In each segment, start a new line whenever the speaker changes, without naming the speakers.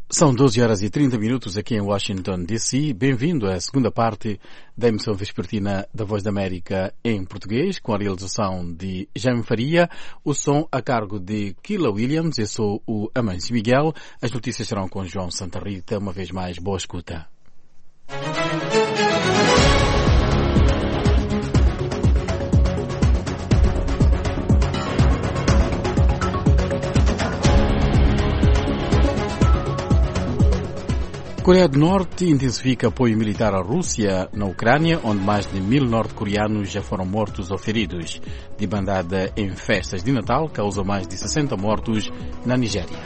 São 12 horas e 30 minutos aqui em Washington, D.C. Bem-vindo à segunda parte da emissão vespertina da Voz da América em português, com a realização de Jaime Faria, o som a cargo de Kila Williams. Eu sou o Amâncio Miguel. As notícias serão com João Santa Rita. Uma vez mais, boa escuta. A Coreia do Norte intensifica apoio militar à Rússia na Ucrânia, onde mais de 1.000 norte-coreanos já foram mortos ou feridos. Debandada em festas de Natal causa mais de 60 mortos na Nigéria.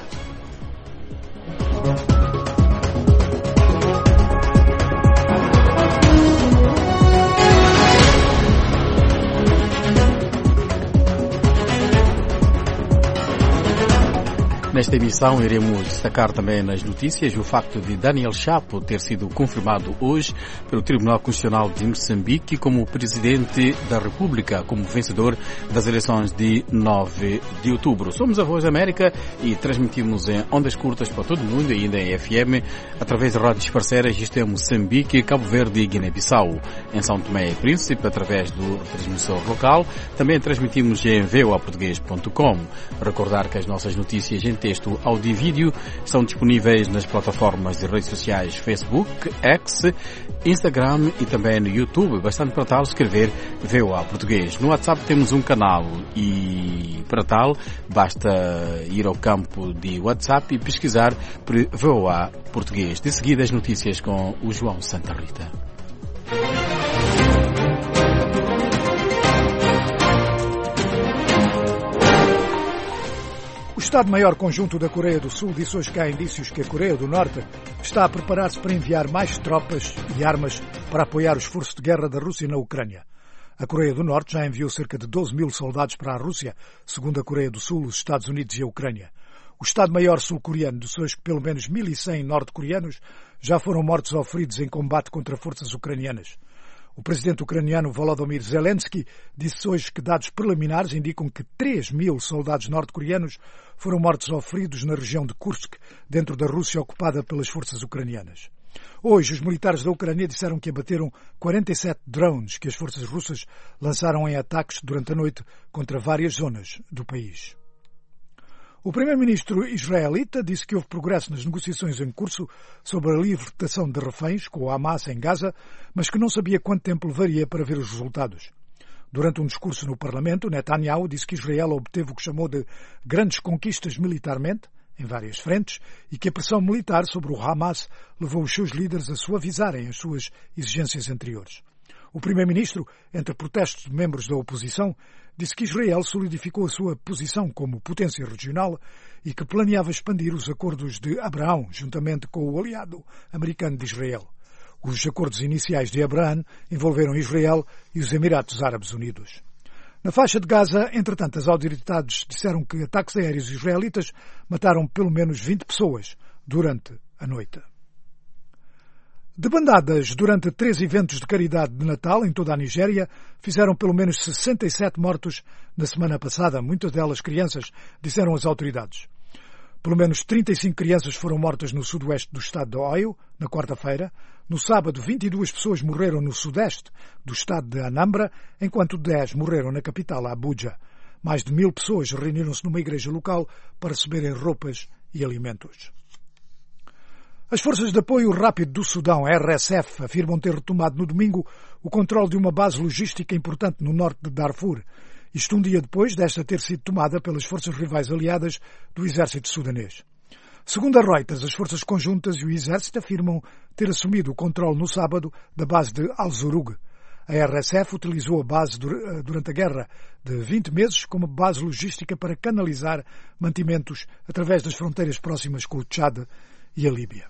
Nesta emissão iremos destacar também nas notícias o facto de Daniel Chapo ter sido confirmado hoje pelo Tribunal Constitucional de Moçambique como Presidente da República, como vencedor das eleições de 9 de outubro. Somos a Voz da América e transmitimos em ondas curtas para todo o mundo e ainda em FM, através de rádios parceiras, isto é Moçambique, Cabo Verde e Guiné-Bissau. Em São Tomé e Príncipe, através do transmissor local. Também transmitimos em voaportugues.com. Recordar que as nossas notícias em texto, áudio e vídeo estão disponíveis nas plataformas de redes sociais Facebook, X, Instagram e também no YouTube. Bastante para tal escrever VOA Português. No WhatsApp temos um canal e para tal basta ir ao campo de WhatsApp e pesquisar por VOA Português. De seguida as notícias com o João Santa Rita.
O Estado-Maior Conjunto da Coreia do Sul disse hoje que há indícios que a Coreia do Norte está a preparar-se para enviar mais tropas e armas para apoiar o esforço de guerra da Rússia na Ucrânia. A Coreia do Norte já enviou cerca de 12.000 soldados para a Rússia, segundo a Coreia do Sul, os Estados Unidos e a Ucrânia. O Estado-Maior sul-coreano disse hoje que pelo menos 1.100 norte-coreanos já foram mortos ou feridos em combate contra forças ucranianas. O presidente ucraniano Volodymyr Zelensky disse hoje que dados preliminares indicam que 3.000 soldados norte-coreanos foram mortos ou feridos na região de Kursk, dentro da Rússia ocupada pelas forças ucranianas. Hoje, os militares da Ucrânia disseram que abateram 47 drones que as forças russas lançaram em ataques durante a noite contra várias zonas do país. O primeiro-ministro israelita disse que houve progresso nas negociações em curso sobre a libertação de reféns com o Hamas em Gaza, mas que não sabia quanto tempo levaria para ver os resultados. Durante um discurso no Parlamento, Netanyahu disse que Israel obteve o que chamou de grandes conquistas militarmente, em várias frentes, e que a pressão militar sobre o Hamas levou os seus líderes a suavizarem as suas exigências anteriores. O primeiro-ministro, entre protestos de membros da oposição, disse que Israel solidificou a sua posição como potência regional e que planeava expandir os acordos de Abraão, juntamente com o aliado americano de Israel. Os acordos iniciais de Abraão envolveram Israel e os Emirados Árabes Unidos. Na faixa de Gaza, entretanto, as autoridades disseram que ataques aéreos israelitas mataram pelo menos 20 pessoas durante a noite. Debandadas durante 3 eventos de caridade de Natal em toda a Nigéria, fizeram pelo menos 67 mortos na semana passada, muitas delas crianças, disseram as autoridades. Pelo menos 35 crianças foram mortas no sudoeste do estado de Oyo, na quarta-feira. No sábado, 22 pessoas morreram no sudeste do estado de Anambra, enquanto 10 morreram na capital, Abuja. Mais de 1.000 pessoas reuniram-se numa igreja local para receberem roupas e alimentos. As Forças de Apoio Rápido do Sudão, RSF, afirmam ter retomado no domingo o controle de uma base logística importante no norte de Darfur, isto um dia depois desta ter sido tomada pelas forças rivais aliadas do exército sudanês. Segundo a Reuters, as forças conjuntas e o exército afirmam ter assumido o controle no sábado da base de Al-Zurug. A RSF utilizou a base durante a guerra de 20 meses como base logística para canalizar mantimentos através das fronteiras próximas com o Tchad e a Líbia.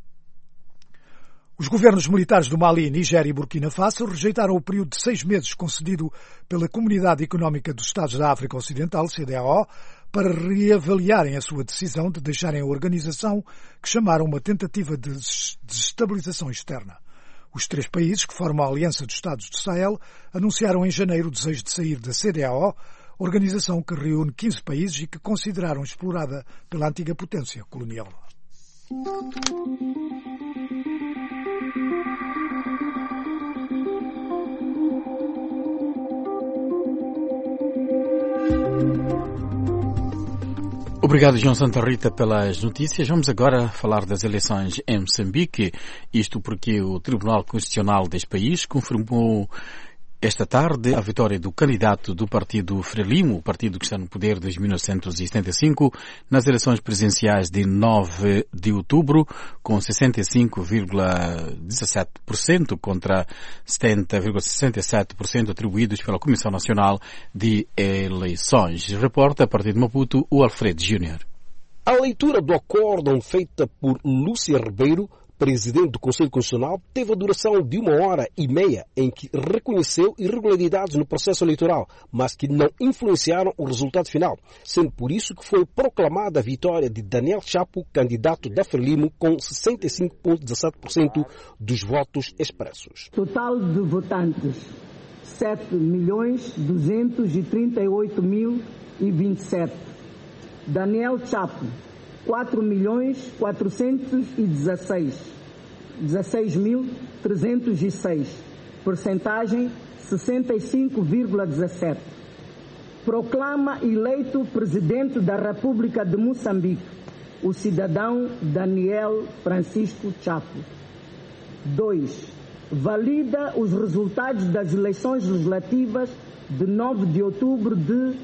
Os governos militares do Mali, Nigéria e Burkina Faso rejeitaram o período de 6 meses concedido pela Comunidade Económica dos Estados da África Ocidental, CEDEAO, para reavaliarem a sua decisão de deixarem a organização, que chamaram uma tentativa de desestabilização externa. Os 3 países que formam a Aliança dos Estados do Sahel anunciaram em janeiro o desejo de sair da CEDEAO, organização que reúne 15 países e que consideraram explorada pela antiga potência colonial.
Obrigado, João Santa Rita, pelas notícias. Vamos agora falar das eleições em Moçambique. Isto porque o Tribunal Constitucional deste país confirmou esta tarde a vitória do candidato do partido Frelimo, o partido que está no poder desde 1975, nas eleições presidenciais de 9 de outubro, com 65,17% contra 70,67% atribuídos pela Comissão Nacional de Eleições. Reporta a partir de Maputo o Alfredo Júnior.
A leitura do acórdão feita por Lúcia Ribeiro, presidente do Conselho Constitucional, teve a duração de 1h30, em que reconheceu irregularidades no processo eleitoral, mas que não influenciaram o resultado final, sendo por isso que foi proclamada a vitória de Daniel Chapo, candidato da Frelimo, com 65,17% dos votos expressos.
Total de votantes, 7.238.027. Daniel Chapo, 4.416.306. Percentagem 65,17. Proclama eleito presidente da República de Moçambique o cidadão Daniel Francisco Chapo. 2. Valida os resultados das eleições legislativas de 9 de outubro de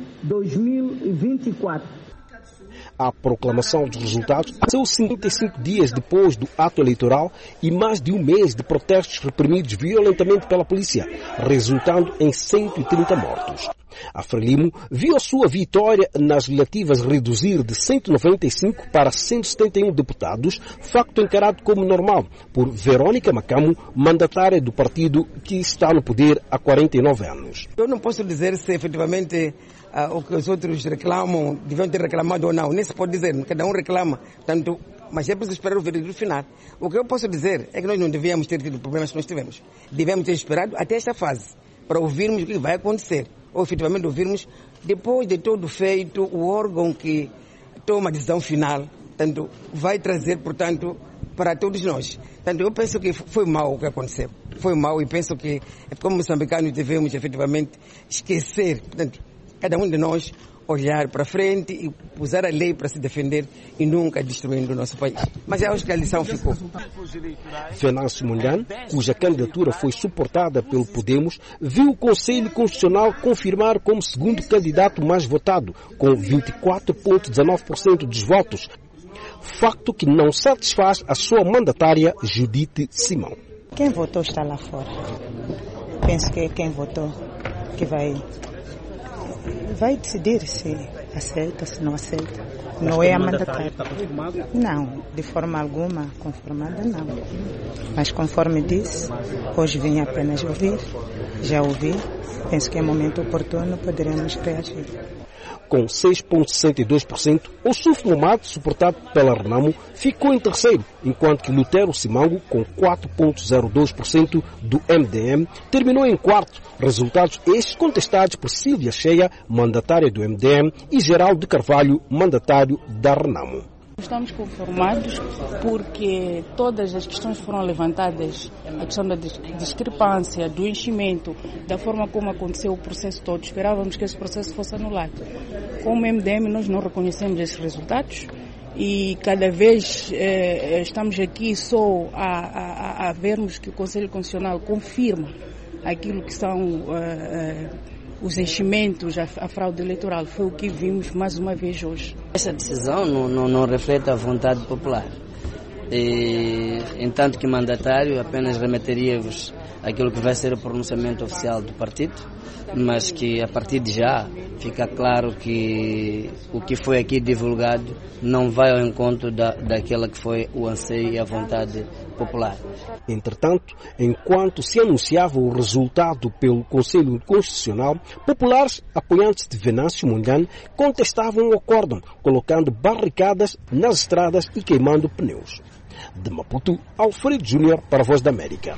2024.
A proclamação dos resultados aconteceu 55 dias depois do ato eleitoral e mais de um mês de protestos reprimidos violentamente pela polícia, resultando em 130 mortos. A Frelimo viu a sua vitória nas legislativas reduzir de 195 para 171 deputados, facto encarado como normal por Verónica Macamo, mandatária do partido que está no poder há 49 anos.
Eu não posso dizer se efetivamente o que os outros reclamam, deviam ter reclamado ou não. Nem se pode dizer, cada um reclama. Tanto, mas é preciso esperar o veredito final. O que eu posso dizer é que nós não devíamos ter tido problemas que nós tivemos. Devemos ter esperado até esta fase, para ouvirmos o que vai acontecer. Ou efetivamente ouvirmos, depois de todo feito, o órgão que toma a decisão final, tanto, vai trazer, portanto, para todos nós. Portanto, eu penso que foi mal o que aconteceu. Foi mal e penso que, como moçambicanos, devemos efetivamente esquecer, portanto, cada um de nós olhar para frente e usar a lei para se defender e nunca destruindo o nosso país. Mas eu acho que a lição ficou.
Venâncio Mondlane, cuja candidatura foi suportada pelo Podemos, viu o Conselho Constitucional confirmar como segundo candidato mais votado, com 24,19% dos votos, facto que não satisfaz a sua mandatária Judite Simão.
Quem votou está lá fora. Penso que é quem votou que vai decidir se aceita, se não aceita. Não é a mandatária. Está confirmado? Não, de forma alguma confirmada não. Mas conforme disse, hoje vim apenas ouvir, já ouvi, penso que é momento oportuno, poderemos reagir.
Com 6,62%, o Suf Momad, suportado pela Renamo, ficou em terceiro, enquanto que Lutero Simango, com 4,02% do MDM, terminou em quarto. Resultados estes contestados por Silvia Cheia, mandatária do MDM, e Geraldo Carvalho, mandatário da Renamo.
Estamos conformados porque todas as questões foram levantadas, a questão da discrepância, do enchimento, da forma como aconteceu o processo todo. Esperávamos que esse processo fosse anulado. Como MDM nós não reconhecemos esses resultados e cada vez estamos aqui só a vermos que o Conselho Constitucional confirma aquilo que são os enchimentos, a fraude eleitoral. Foi o que vimos mais uma vez hoje.
Essa decisão não reflete a vontade popular. Entanto que mandatário apenas remeteria-vos aquilo que vai ser o pronunciamento oficial do partido, mas que a partir de já fica claro que o que foi aqui divulgado não vai ao encontro daquela que foi o anseio e a vontade popular.
Entretanto, enquanto se anunciava o resultado pelo Conselho Constitucional, populares apoiantes de Venâncio Mondlane contestavam o acórdão, colocando barricadas nas estradas e queimando pneus. De Maputo, Alfredo Júnior para a Voz da América.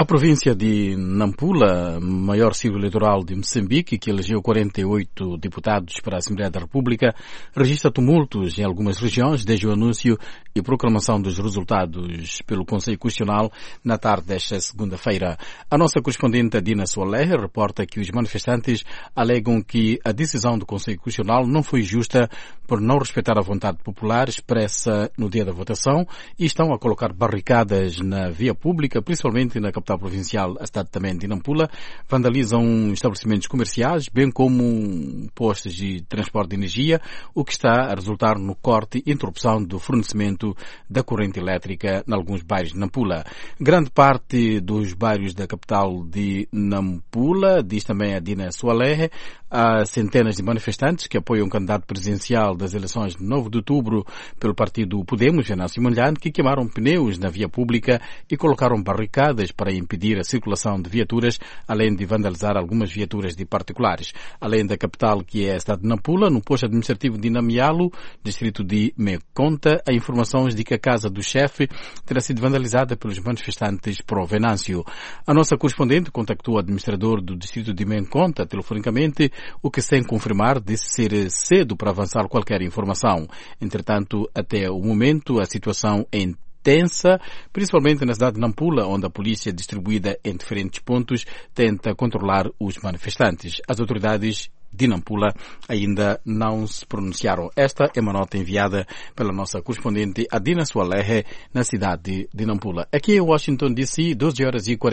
A província de Nampula, maior círculo eleitoral de Moçambique, que elegeu 48 deputados para a Assembleia da República, registra tumultos em algumas regiões desde o anúncio e proclamação dos resultados pelo Conselho Constitucional na tarde desta segunda-feira. A nossa correspondente Adina Soaler reporta que os manifestantes alegam que a decisão do Conselho Constitucional não foi justa por não respeitar a vontade popular expressa no dia da votação e estão a colocar barricadas na via pública, principalmente na capital provincial, a cidade também de Nampula, vandalizam estabelecimentos comerciais, bem como postos de transporte de energia, o que está a resultar no corte e interrupção do fornecimento da corrente elétrica em alguns bairros de Nampula. Grande parte dos bairros da capital de Nampula, diz também a Dina Soalerre, há centenas de manifestantes que apoiam o candidato presidencial das eleições de 9 de outubro pelo partido Podemos, Venâncio Mondlane, que queimaram pneus na via pública e colocaram barricadas para impedir a circulação de viaturas, além de vandalizar algumas viaturas de particulares. Além da capital, que é a cidade de Nampula, no posto administrativo de Namialo, distrito de Meconta, há informações de que a casa do chefe terá sido vandalizada pelos manifestantes pró-Venâncio. A nossa correspondente contactou o administrador do distrito de Meconta telefonicamente, o que, sem confirmar, disse ser cedo para avançar qualquer informação. Entretanto, até o momento, a situação é tensa, principalmente na cidade de Nampula, onde a polícia, distribuída em diferentes pontos, tenta controlar os manifestantes. As autoridades de Nampula ainda não se pronunciaram. Esta é uma nota enviada pela nossa correspondente Adina Soalerre, na cidade de Nampula. Aqui em Washington DC, 12 horas e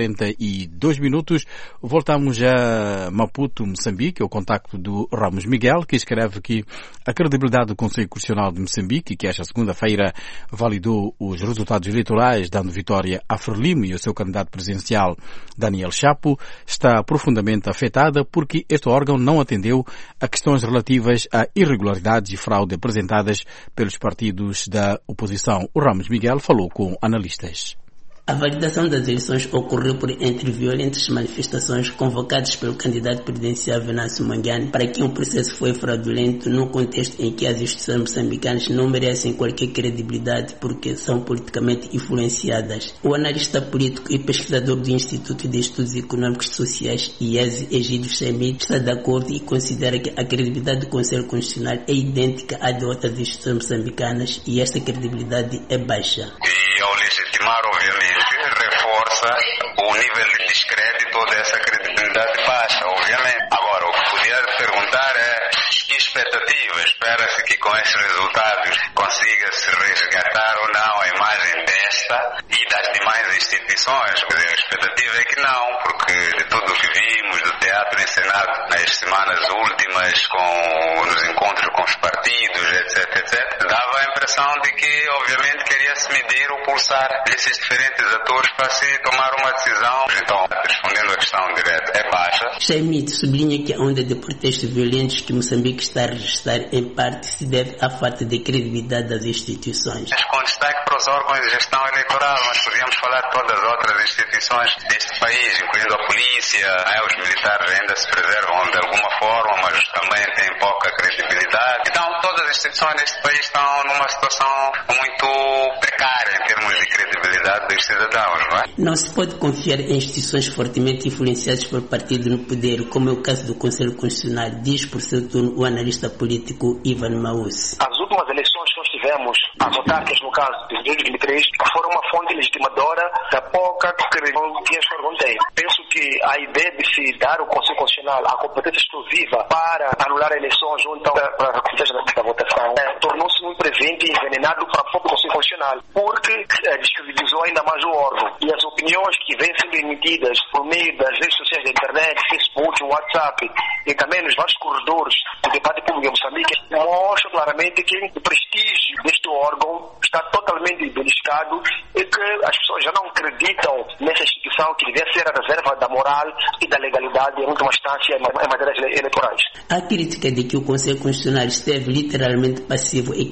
42 minutos. Voltamos a Maputo, Moçambique, ao contacto do Ramos Miguel, que escreve que a credibilidade do Conselho Constitucional de Moçambique, que esta segunda-feira validou os resultados eleitorais, dando vitória a Frelimo e ao seu candidato presidencial Daniel Chapo, está profundamente afetada porque este órgão não atendeu a questões relativas a irregularidades e fraude apresentadas pelos partidos da oposição. O Ramos Miguel falou com analistas.
A validação das eleições ocorreu por entre violentas manifestações convocadas pelo candidato presidencial Venâncio Mondlane para que um processo foi fraudulento num contexto em que as instituições moçambicanas não merecem qualquer credibilidade porque são politicamente influenciadas. O analista político e pesquisador do Instituto de Estudos Econômicos e Sociais, IESE, Egídio Schmidt, está de acordo e considera que a credibilidade do Conselho Constitucional é idêntica à de outras instituições moçambicanas e esta credibilidade é baixa.
E ao legitimar, obviamente, reforça o nível de descrédito dessa credibilidade baixa, obviamente. Agora, o que podia perguntar é que expectativa? Espera-se que com esses resultados consiga-se resgatar ou não a imagem desta e das demais instituições. A expectativa é que não, porque de tudo o que vimos, do teatro encenado nas semanas últimas, nos encontros com os partidos, etc., dava a impressão de que, obviamente, queria-se medir o pulsar desses diferentes atores para se tomar uma decisão. Então, respondendo à questão direta, é baixa.
Schmidt sublinha que a onda de protestos violentos que Moçambique está a registrar, em parte, se deve à falta de credibilidade das instituições.
Com destaque para os órgãos de gestão eleitoral, nós podíamos falar de todas as outras instituições deste país, incluindo a polícia, os militares ainda se preservam de alguma forma, mas também têm pouca credibilidade. Então, todas as instituições deste país estão numa situação muito precária em termos de credibilidade dos cidadãos, não é?
Não se pode confiar em instituições fortemente influenciadas por partido no poder, como é o caso do Conselho Constitucional, diz por seu turno o analista político Ivan Maus.
As últimas eleições que nós tivemos, as autárquicas no caso de 2023, foram uma fonte legitimadora da pouca credibilidade que este órgão tem. Penso que a ideia de se dar ao Conselho Constitucional a competência exclusiva para anular eleições ou então para a competência da votação tornou-se um presente envenenado para o próprio Conselho Constitucional, porque descredibilizou ainda mais o órgão. E as opiniões que vêm sendo emitidas por meio das redes sociais da internet, Facebook, WhatsApp e também nos vários corredores do debate público em Moçambique mostram claramente que o prestígio deste órgão está totalmente beliscado e que as pessoas já não acreditam nessa instituição que devia ser a reserva da moral e da legalidade em última instância em matérias eleitorais.
A crítica de que o Conselho Constitucional esteve literalmente passivo e que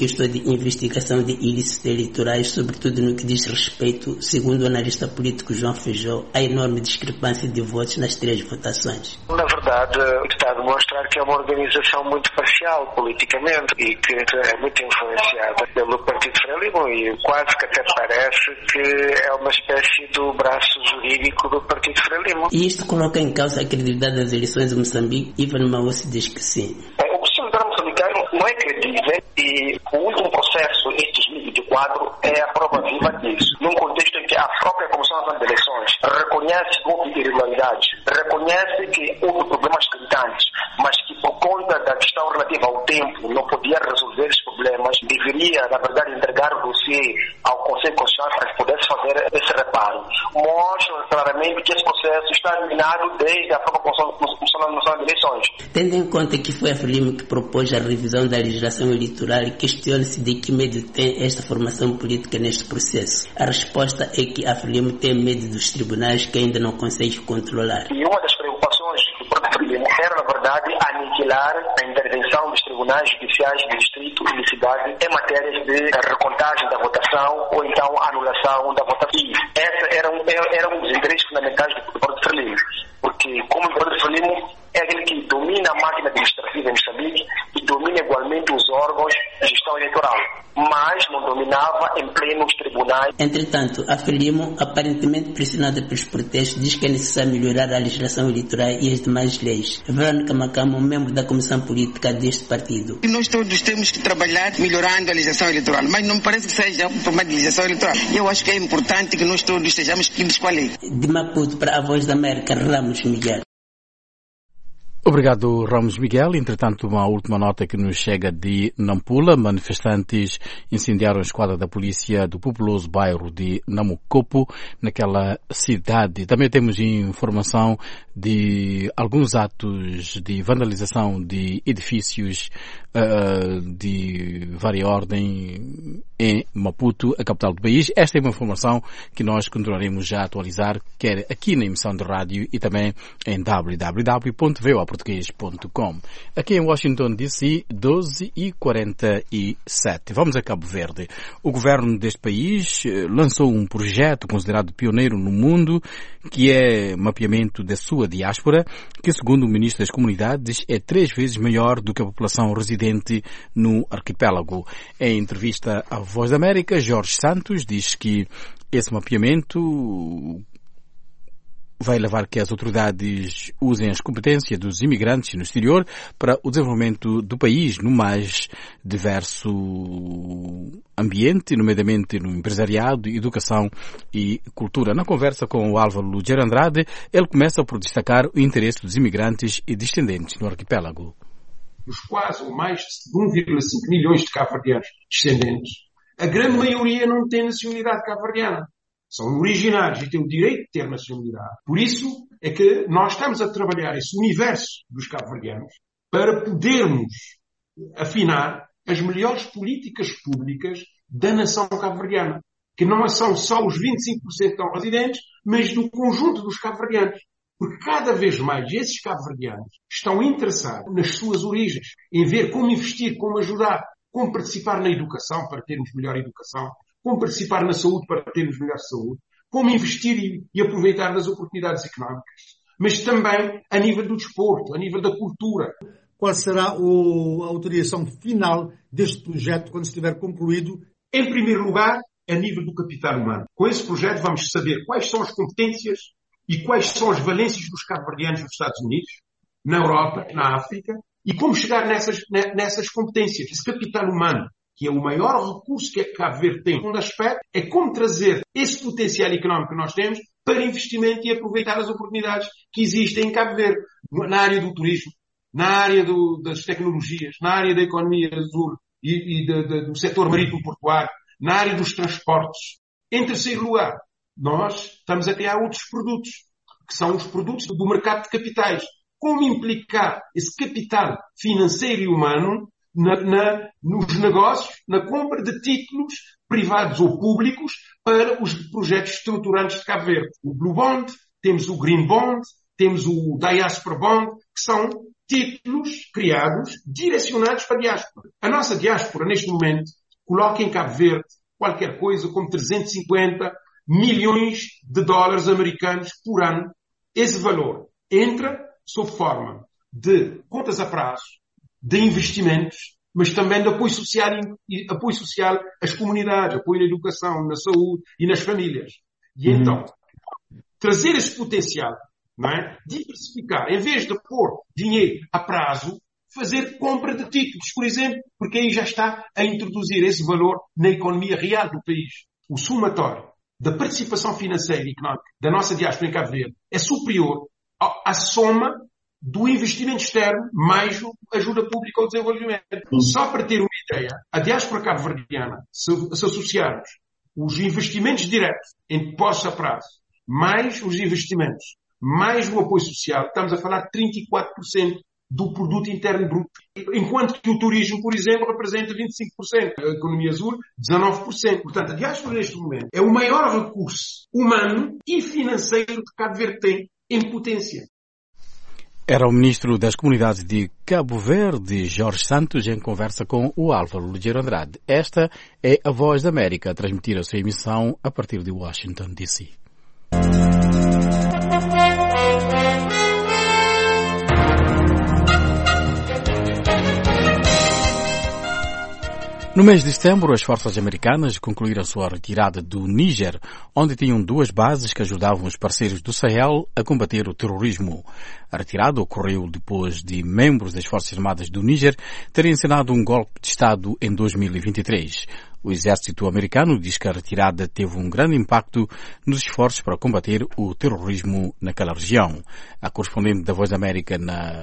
questão de investigação de ilícitos eleitorais, sobretudo no que diz respeito, segundo o analista político João Feijó, à enorme discrepância de votos nas 3 votações?
Na verdade, está a demonstrar que é uma organização muito parcial politicamente e que é muito influenciada pelo Partido Frelimo e quase que até parece que é uma espécie do braço jurídico do Partido Frelimo.
E isto coloca em causa a credibilidade das eleições de Moçambique? Ivan Maossi diz que sim.
O sistema eleitoral moçambicano não é credível e o último processo, este 2024, é a prova viva disso. Num contexto em que a própria Comissão Nacional de Eleições reconhece que houve irregularidades, reconhece que houve problemas gritantes, mas que por conta da questão relativa ao tempo não podia resolver esses problemas, deveria, na verdade, entregar o dossiê ao Conselho Constitucional para que pudesse fazer esse reparo. Mostra claramente que esse processo está eliminado desde a própria Comissão Nacional de Eleições.
Tendo em conta que foi a Frelimo que propôs a revisão da legislação eleitoral, questiona-se de que medo tem esta formação política neste processo. A resposta é que a Frelimo tem medo dos tribunais que ainda não consegue controlar.
E uma das preocupações do próprio Frelimo era, na verdade, aniquilar a intervenção dos tribunais judiciais de distrito e de cidade em matérias de recontagem da votação ou então anulação da votação. E esse era um dos interesses fundamentais do próprio Frelimo, porque como o próprio Frelimo é aquele que domina a máquina administrativa em Moçambique e domina igualmente os órgãos de gestão eleitoral, mas não dominava em pleno os tribunais.
Entretanto, a Frelimo, aparentemente pressionada pelos protestos, diz que é necessário melhorar a legislação eleitoral e as demais leis. Verônica Macamo, membro da comissão política deste partido.
Nós todos temos que trabalhar melhorando a legislação eleitoral, mas não me parece que seja um problema de legislação eleitoral. Eu acho que é importante que nós todos sejamos seguidos com a lei.
De Maputo para a Voz da América, Ramos Miguel.
Obrigado, Ramos Miguel. Entretanto, uma última nota que nos chega de Nampula. Manifestantes incendiaram a esquadra da polícia do populoso bairro de Namucopo, naquela cidade. Também temos informação de alguns atos de vandalização de edifícios de várias ordem em Maputo, a capital do país. Esta é uma informação que nós continuaremos já a atualizar, quer aqui na emissão de rádio e também em www.voaportugues.com. Aqui em Washington, D.C., 12h47. Vamos a Cabo Verde. O governo deste país lançou um projeto considerado pioneiro no mundo, que é mapeamento da sua diáspora, que, segundo o ministro das Comunidades, é 3 vezes maior do que a população residente no arquipélago. Em entrevista à Voz da América, Jorge Santos diz que esse mapeamento vai levar que as autoridades usem as competências dos imigrantes no exterior para o desenvolvimento do país no mais diverso ambiente, nomeadamente no empresariado, educação e cultura. Na conversa com o Álvaro Lugero Andrade, ele começa por destacar o interesse dos imigrantes e descendentes no arquipélago.
Dos quase ou mais de 1,5 milhões de cabo-verdianos descendentes, a grande maioria não tem nacionalidade cabo-verdiana. São originários e têm o direito de ter nacionalidade. Por isso é que nós estamos a trabalhar esse universo dos cabo-verdianos para podermos afinar as melhores políticas públicas da nação cabo-verdiana, que não são só os 25% que estão residentes, mas do conjunto dos cabo-verdianos. Porque cada vez mais esses cabo-verdianos estão interessados nas suas origens, em ver como investir, como ajudar, como participar na educação para termos melhor educação, como participar na saúde para termos melhor saúde, como investir e aproveitar das oportunidades económicas, mas também a nível do desporto, a nível da cultura.
Qual será a autorização final deste projeto quando estiver concluído?
Em primeiro lugar, a nível do capital humano. Com esse projeto vamos saber quais são as competências e quais são as valências dos cabo-verdianos nos Estados Unidos, na Europa, na África, e como chegar nessas competências. Esse capital humano, que é o maior recurso que Cabo Verde tem. Um aspecto é como trazer esse potencial económico que nós temos para investimento e aproveitar as oportunidades que existem em Cabo Verde, na área do turismo, na área das tecnologias, na área da economia azul e do setor marítimo portuário, na área dos transportes. Em terceiro lugar, nós estamos a criar outros produtos, que são os produtos do mercado de capitais. Como implicar esse capital financeiro e humano nos negócios, na compra de títulos privados ou públicos para os projetos estruturantes de Cabo Verde. O Blue Bond, temos o Green Bond, temos o Diaspora Bond, que são títulos criados, direcionados para a diáspora. A nossa diáspora, neste momento, coloca em Cabo Verde qualquer coisa como 350 milhões de dólares americanos por ano. Esse valor entra sob forma de contas a prazo, de investimentos, mas também de apoio social às comunidades, apoio na educação, na saúde e nas famílias. E então, trazer esse potencial, não é? Diversificar, em vez de pôr dinheiro a prazo, fazer compra de títulos, por exemplo, porque aí já está a introduzir esse valor na economia real do país. O somatório da participação financeira e económica da nossa diáspora em Cabo Verde é superior à soma do investimento externo mais a ajuda pública ao desenvolvimento. Só para ter uma ideia, a diáspora cabo-verdiana, se associarmos os investimentos diretos em depósitos a prazo, mais os investimentos, mais o apoio social, estamos a falar de 34% do produto interno bruto. Enquanto que o turismo, por exemplo, representa 25%. A economia azul, 19%. Portanto, a diáspora neste momento é o maior recurso humano e financeiro que Cabo Verde tem em potência.
Era o ministro das Comunidades de Cabo Verde, Jorge Santos, em conversa com o Álvaro Ligeiro Andrade. Esta é a Voz da América, a transmitir a sua emissão a partir de Washington, D.C. No mês de setembro, as forças americanas concluíram sua retirada do Níger, onde tinham duas bases que ajudavam os parceiros do Sahel a combater o terrorismo. A retirada ocorreu depois de membros das Forças Armadas do Níger terem encenado um golpe de Estado em 2023. O exército americano diz que a retirada teve um grande impacto nos esforços para combater o terrorismo naquela região. A correspondente da Voz da América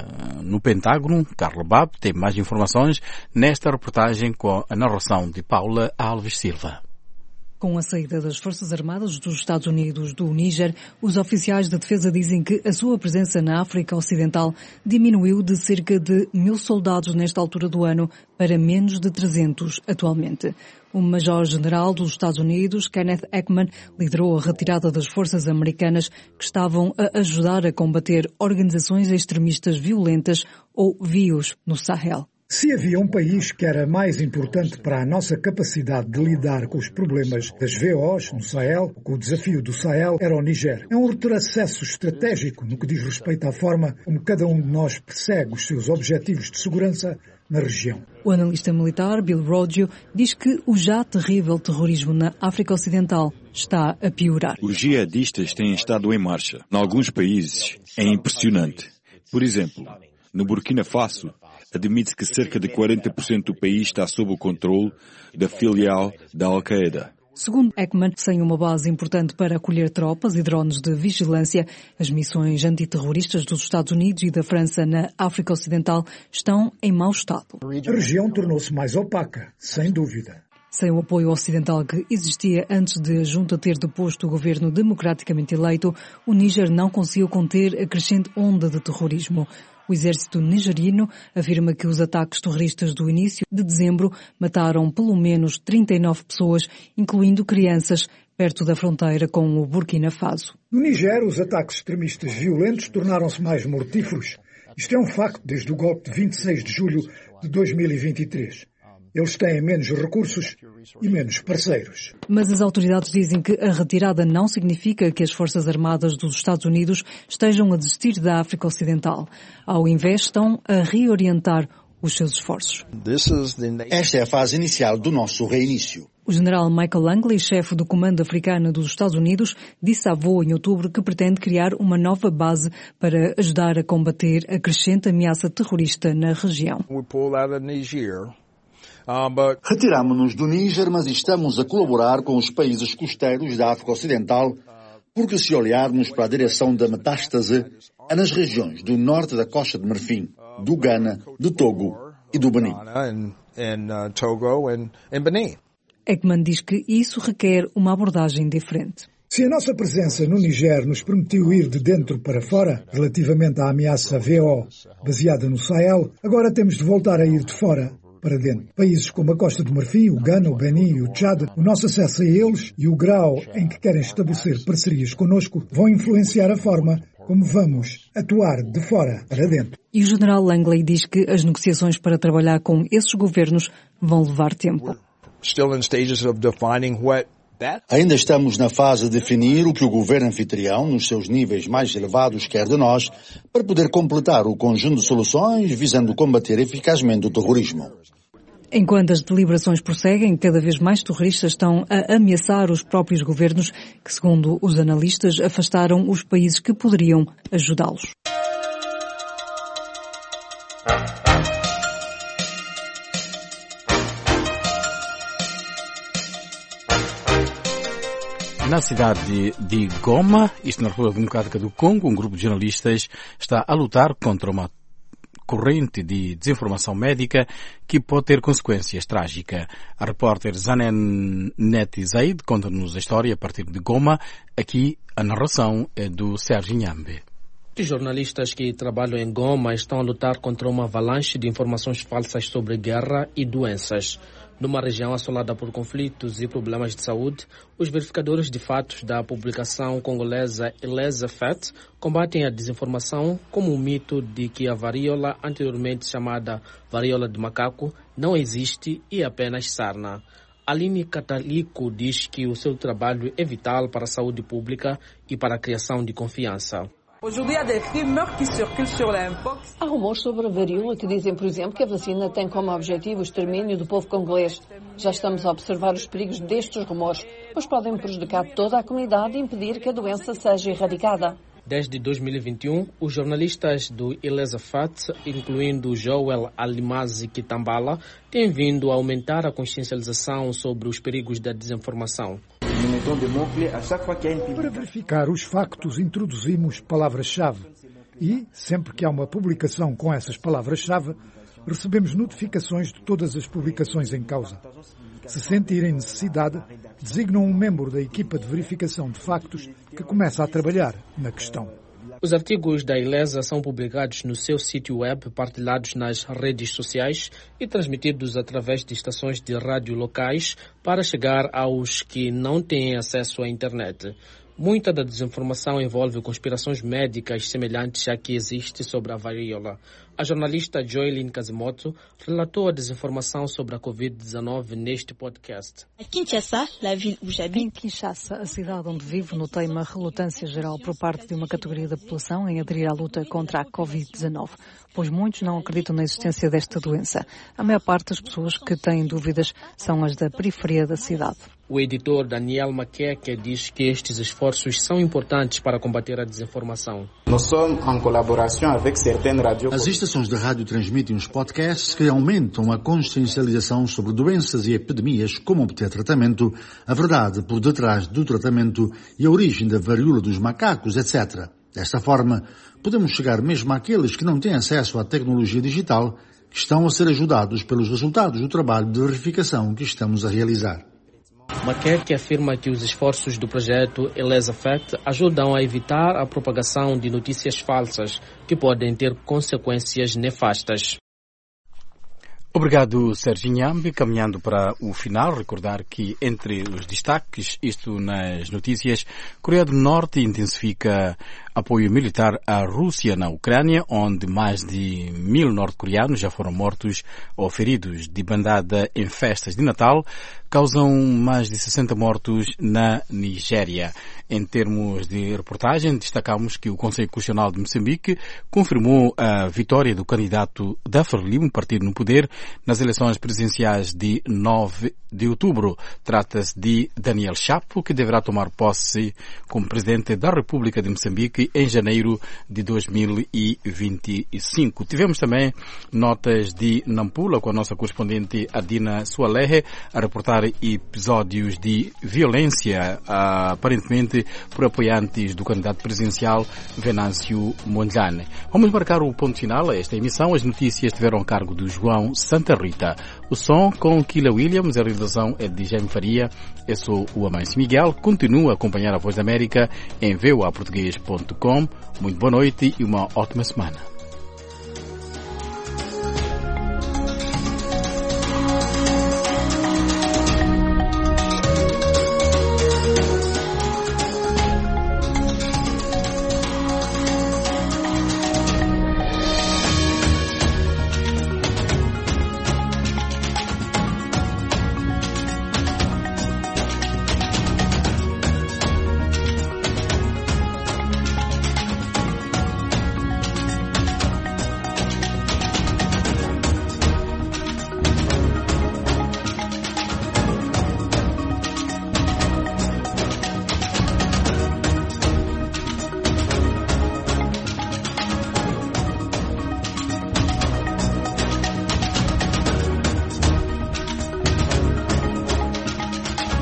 no Pentágono, Carla Bab, tem mais informações nesta reportagem com a narração de Paula Alves Silva.
Com a saída das Forças Armadas dos Estados Unidos do Níger, os oficiais de defesa dizem que a sua presença na África Ocidental diminuiu de cerca de 1.000 soldados nesta altura do ano para menos de 300 atualmente. O Major-General dos Estados Unidos, Kenneth Ekman, liderou a retirada das forças americanas que estavam a ajudar a combater organizações extremistas violentas ou VIOs no Sahel.
Se havia um país que era mais importante para a nossa capacidade de lidar com os problemas das VOs no Sahel, com o desafio do Sahel, era o Níger. É um retrocesso estratégico no que diz respeito à forma como cada um de nós persegue os seus objetivos de segurança na região.
O analista militar Bill Roggio diz que o já terrível terrorismo na África Ocidental está a piorar.
Os jihadistas têm estado em marcha. Em alguns países é impressionante. Por exemplo, no Burkina Faso, admite-se que cerca de 40% do país está sob o controle da filial da Al-Qaeda.
Segundo Ekman, sem uma base importante para acolher tropas e drones de vigilância, as missões antiterroristas dos Estados Unidos e da França na África Ocidental estão em mau estado.
A região tornou-se mais opaca, sem dúvida.
Sem o apoio ocidental que existia antes de a junta ter deposto o governo democraticamente eleito, o Níger não conseguiu conter a crescente onda de terrorismo. O exército nigeriano afirma que os ataques terroristas do início de dezembro mataram pelo menos 39 pessoas, incluindo crianças, perto da fronteira com o Burkina Faso.
No Níger, os ataques extremistas violentos tornaram-se mais mortíferos. Isto é um facto desde o golpe de 26 de julho de 2023. Eles têm menos recursos e menos parceiros.
Mas as autoridades dizem que a retirada não significa que as Forças Armadas dos Estados Unidos estejam a desistir da África Ocidental. Ao invés, estão a reorientar os seus esforços.
Esta é a fase inicial do nosso reinício.
O general Michael Langley, chefe do Comando Africano dos Estados Unidos, disse à VOA em outubro que pretende criar uma nova base para ajudar a combater a crescente ameaça terrorista na região.
Retiramo-nos do Níger, mas estamos a colaborar com os países costeiros da África Ocidental, porque se olharmos para a direção da metástase, é nas regiões do norte da Costa de Marfim, do Ghana, do Togo e do Benin.
Ekman diz que isso requer uma abordagem diferente.
Se a nossa presença no Níger nos permitiu ir de dentro para fora, relativamente à ameaça VO baseada no Sahel, agora temos de voltar a ir de fora para dentro. Países como a Costa do Marfim, o Ghana, o Benin e o Tchad, o nosso acesso a eles e o grau em que querem estabelecer parcerias connosco vão influenciar a forma como vamos atuar de fora para dentro.
E o general Langley diz que as negociações para trabalhar com esses governos vão levar tempo.
Ainda estamos na fase de definir o que o governo anfitrião, nos seus níveis mais elevados, quer de nós, para poder completar o conjunto de soluções visando combater eficazmente o terrorismo.
Enquanto as deliberações prosseguem, cada vez mais terroristas estão a ameaçar os próprios governos que, segundo os analistas, afastaram os países que poderiam ajudá-los.
Na cidade de Goma, isto na República Democrática do Congo, um grupo de jornalistas está a lutar contra uma corrente de desinformação médica que pode ter consequências trágicas. A repórter Zanen Neti Zaid conta-nos a história a partir de Goma. Aqui a narração é do Sérgio Nhambe.
Os jornalistas que trabalham em Goma estão a lutar contra uma avalanche de informações falsas sobre guerra e doenças. Numa região assolada por conflitos e problemas de saúde, os verificadores de fatos da publicação congolesa Eleza FAT combatem a desinformação como o mito de que a varíola, anteriormente chamada varíola de macaco, não existe e apenas sarna. Aline Catalico diz que o seu trabalho é vital para a saúde pública e para a criação de confiança.
Há rumores sobre a varíola que dizem, por exemplo, que a vacina tem como objetivo o extermínio do povo congolês. Já estamos a observar os perigos destes rumores, pois podem prejudicar toda a comunidade e impedir que a doença seja erradicada.
Desde 2021, os jornalistas do Eleza FAT, incluindo Joel Alimazi Kitambala, têm vindo a aumentar a consciencialização sobre os perigos da desinformação.
Para verificar os factos, introduzimos palavras-chave e, sempre que há uma publicação com essas palavras-chave, recebemos notificações de todas as publicações em causa. Se sentirem necessidade, designam um membro da equipa de verificação de factos que começa a trabalhar na questão.
Os artigos da Eleza são publicados no seu sítio web, partilhados nas redes sociais e transmitidos através de estações de rádio locais para chegar aos que não têm acesso à internet. Muita da desinformação envolve conspirações médicas semelhantes à que existe sobre a varíola. A jornalista Joylin Kazimoto relatou a desinformação sobre a Covid-19 neste podcast.
Em Kinshasa, a cidade onde vivo, notei uma relutância geral por parte de uma categoria da população em aderir à luta contra a Covid-19, pois muitos não acreditam na existência desta doença. A maior parte das pessoas que têm dúvidas são as da periferia da cidade.
O editor Daniel Maqueque diz que estes esforços são importantes para combater a desinformação.
As estações de rádio transmitem os podcasts que aumentam a consciencialização sobre doenças e epidemias, como obter tratamento, a verdade por detrás do tratamento e a origem da varíola dos macacos, etc. Desta forma, podemos chegar mesmo àqueles que não têm acesso à tecnologia digital, que estão a ser ajudados pelos resultados do trabalho de verificação que estamos a realizar.
Maqueque afirma que os esforços do projeto Eleza FAT ajudam a evitar a propagação de notícias falsas que podem ter consequências nefastas.
Obrigado, Sérgio Nhambe. Caminhando para o final, recordar que entre os destaques, isto nas notícias, Coreia do Norte intensifica apoio militar à Rússia na Ucrânia, onde mais de 1.000 norte-coreanos já foram mortos ou feridos de bandada em festas de Natal, causam mais de 60 mortos na Nigéria. Em termos de reportagem, destacamos que o Conselho Constitucional de Moçambique confirmou a vitória do candidato da Frelimo, um partido no poder, nas eleições presidenciais de 9 de outubro. Trata-se de Daniel Chapo, que deverá tomar posse como presidente da República de Moçambique em janeiro de 2025. Tivemos também notas de Nampula com a nossa correspondente Adina Sualehe a reportar episódios de violência, aparentemente por apoiantes do candidato presidencial Venâncio Mondlane. Vamos marcar o ponto final a esta emissão. As notícias estiveram a cargo do João Santa Rita. O som com Kila Williams, a realização é de Jaime Faria. Eu sou o Amâncio Miguel. Continua a acompanhar a Voz da América em voaportugues.com. Muito boa noite e uma ótima semana.